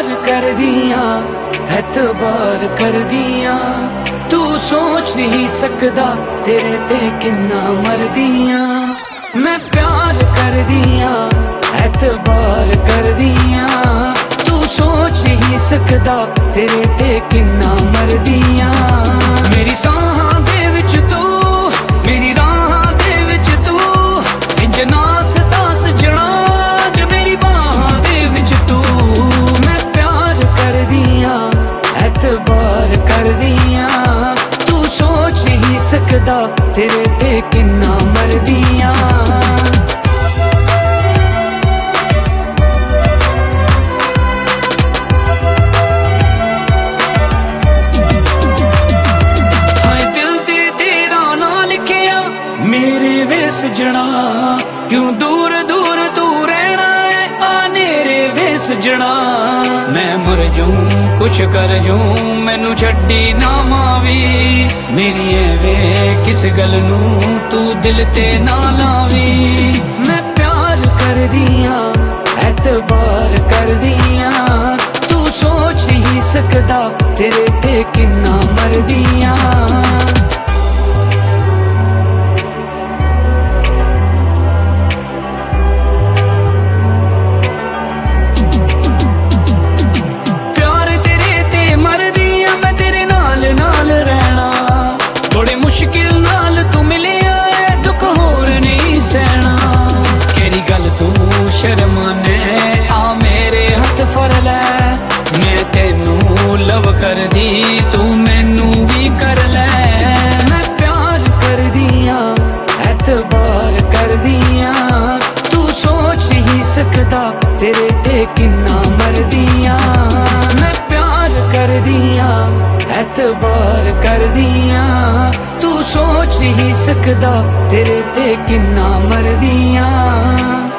प्यार कर दिया एतबार कर दिया तू सोच नहीं सकदा तेरे ते किन्ना मरदिया मैं प्यार कर दिया एतबार कर दिया तू सोच नहीं सकदा तेरे ते किन्ना मरदिया मेरी सांहां दे विच तू मेरी राहां दे विच तू इंज नास दास जना ज मेरी बाहां दे विच तू मैं प्यार कर दिया एतबार कर दिया तू सोच नहीं सकदा तेरे ते किन्ना मरदिया मेरे वे सजना क्यों दूर दूर तू रहना है आनेरे वे सजना मैं मर जूं कुछ कर जूं मैनू छड्डी ना मावी मेरी वे किस गल नू तू दिल ते ना लावी मैं प्यार कर दिया एतबार कर दिया तू सोच नहीं सकदा तेरे ते किन्ना मरदिया मुश्किल नाल तू मिलिया है दुख होर नहीं सहना केरी गल तू शर्माने आ मेरे हथ फड़ लै मैं तेनू लव कर दी तू मैनू भी कर लै मैं प्यार कर दिया एतबार कर दिया तू सोच नहीं सकदा तेरे ते किन्ना मरदिया मैं प्यार कर दिया एतबार कर दिया तू सोच नहीं सकदा तेरे ते किन्ना मरदिया।